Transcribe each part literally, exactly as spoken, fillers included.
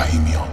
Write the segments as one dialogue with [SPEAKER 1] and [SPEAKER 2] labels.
[SPEAKER 1] رحیمیان.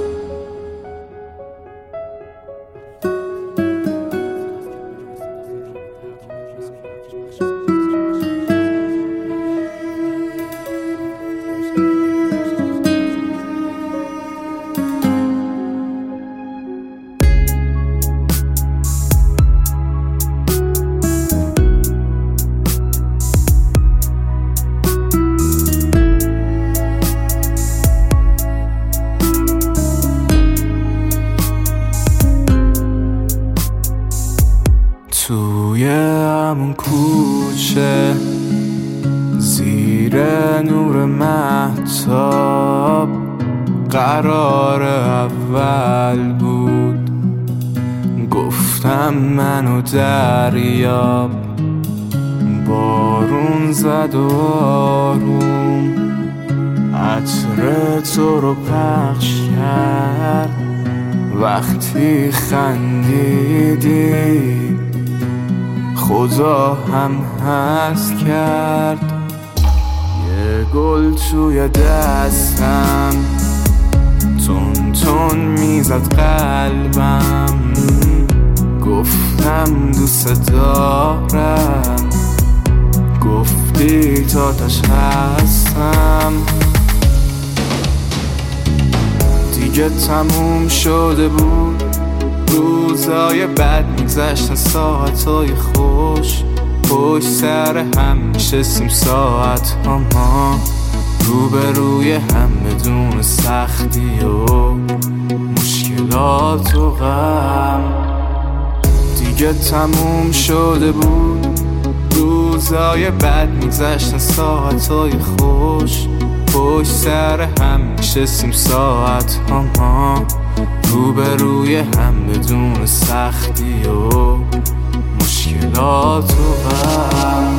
[SPEAKER 2] توی همون کوچه زیر نور مهتاب قرار اول بود، گفتم منو دریاب. بارون زد و آروم عطر تو رو پخش کرد، وقتی خندیدی خدا هم هست کرد. یه گل توی دستم تون تون میزد قلبم، گفتم دوست دارم، گفتی تاتش هستم. دیگه تموم شده بود، روزای بد میگذشتن، ساعتای خوش پشت سر هم میشستیم ساعت ها ما روبروی هم بدون سختی و مشکلات و غم. دیگه تموم شده بود، روزای بد میگذشتن، ساعتای خوش پشت سر هم میشستیم ساعت ها ما روبروی هم بدون سختی و مشکلات و غم.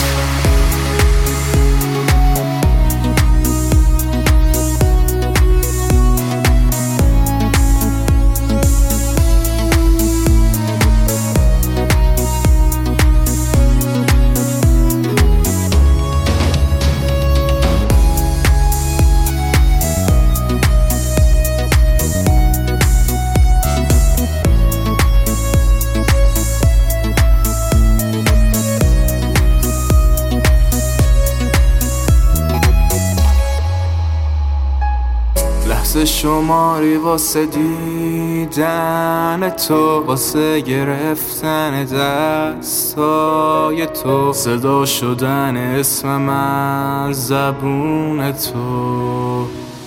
[SPEAKER 2] لحظه شماری واسه دیدن تو، واسه گرفتن دستای تو، صدا شدن اسمم از زبون تو.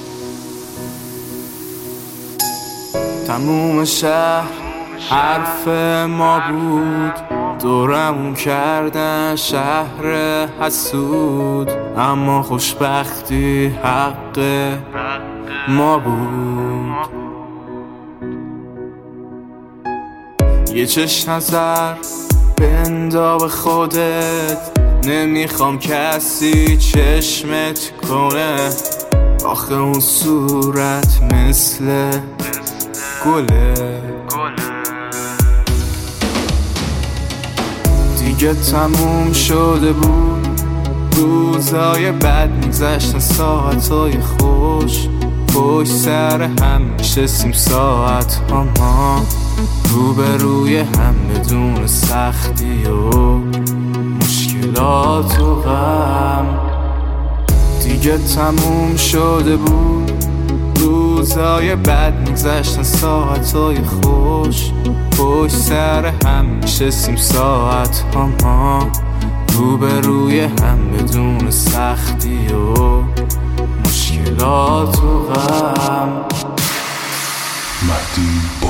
[SPEAKER 2] تموم شهر حرف ما بود، دورمون کردن شهر حسود، اما خوشبختی حق ما بود. یه چشم نظر بندا به خودت، نمیخوام کسی چشمت کنه، آخه اون صورت مثل گله. دیگه تموم شده بود، روزای بد میگذشتن، ساعتای خوش پشت سر هم میشستیم ساعت ها ما روبروی هم بدون سختی و مشکلات و غم. دیگه تموم شده بود، روزای بد میگذشتن، ساعتای خوش پشت سر هم میشستیم ساعت ها ما روبروی هم بدون سختی و مشکلات و غم.
[SPEAKER 1] مهدی